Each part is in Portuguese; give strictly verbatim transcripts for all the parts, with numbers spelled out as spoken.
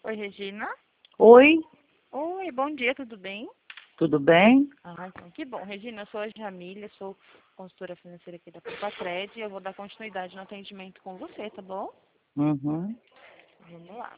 Oi, Regina. Oi, Oi, bom dia, tudo bem? tudo bem? Ah, então, que bom. Regina, eu sou a Jamília, sou consultora financeira aqui da Papatred e eu vou dar continuidade no atendimento com você, tá bom? Uhum. Vamos lá.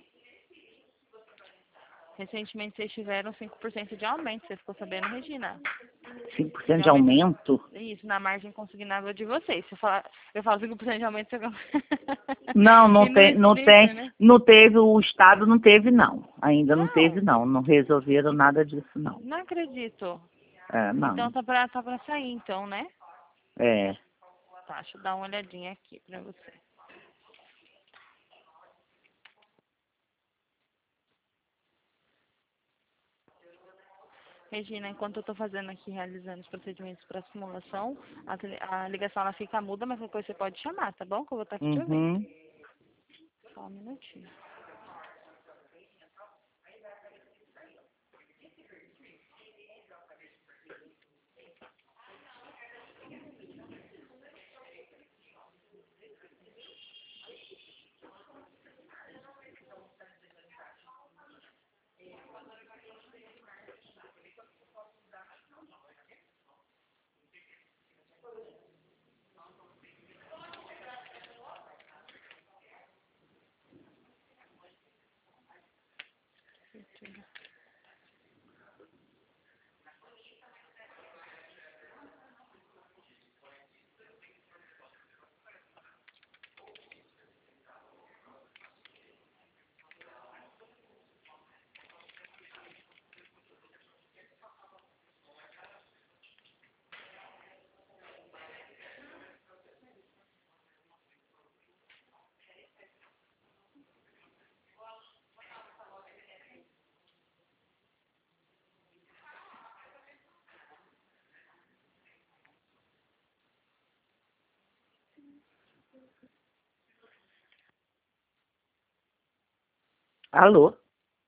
Recentemente vocês tiveram cinco por cento de aumento, você ficou sabendo, Regina? cinco por cento De de aumento, aumento? isso, na margem consignável de vocês. Se eu, falar, eu falo cinco por cento de aumento, você... Não, não e não tem, não explica, tem, né? não teve, o Estado não teve não. Ainda não teve Não, não, não resolveram nada disso não. não acredito. É, Então não. tá pra, tá pra sair, então, né? É. Tá, deixa eu dar uma olhadinha aqui pra você. Regina, enquanto eu estou fazendo aqui, realizando os procedimentos para simulação, a, tele- a ligação ela fica muda, mas qualquer coisa você pode chamar, tá bom? Que eu vou estar aqui te ouvindo. Uhum. Só um minutinho. Alô?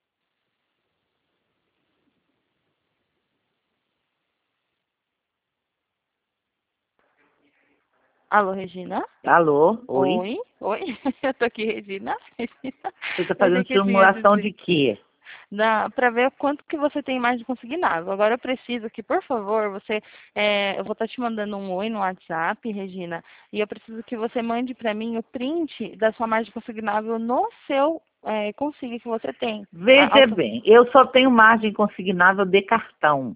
Alô, Regina? Alô? Oi? Oi? Oi? Eu tô aqui, Regina. Regina. Você está Eu achei fazendo que eu tinha simulação desligado. de quê? Para ver quanto que você tem mais de consignável. Agora eu preciso que, por favor, você, é, eu vou estar te mandando um oi no WhatsApp, Regina, e eu preciso que você mande para mim o print da sua margem consignável no seu é, consigo que você tem. A- Veja auto- bem, eu só tenho margem consignável de cartão.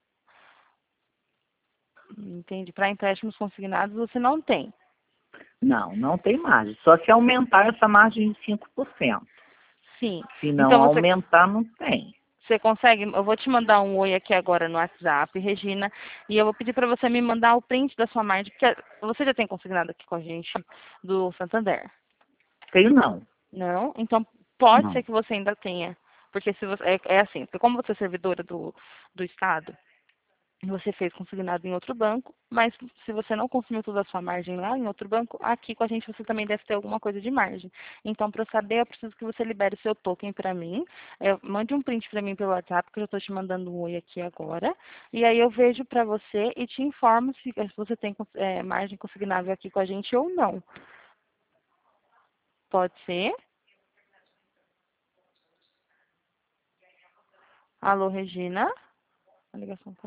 Entende? Para empréstimos consignados você não tem. Não, não tem margem. Só se aumentar essa margem de cinco por cento. Sim. Se não Então você, aumentar, não tem. você consegue, eu vou te mandar um oi aqui agora no WhatsApp, Regina, e eu vou pedir para você me mandar o print da sua margem, porque você já tem consignado aqui com a gente do Santander. Tenho não. Não? Então, pode Não. ser que você ainda tenha. Porque se você, é, é assim, porque como você é servidora do, do Estado, você fez consignado em outro banco, mas se você não consumiu toda a sua margem lá em outro banco, aqui com a gente você também deve ter alguma coisa de margem. Então, para eu saber, eu preciso que você libere seu token para mim. É, mande um print para mim pelo WhatsApp, que eu já estou te mandando um oi aqui agora. E aí eu vejo para você e te informo se, se você tem é, margem consignável aqui com a gente ou não. Pode ser? Alô, Regina? A ligação tá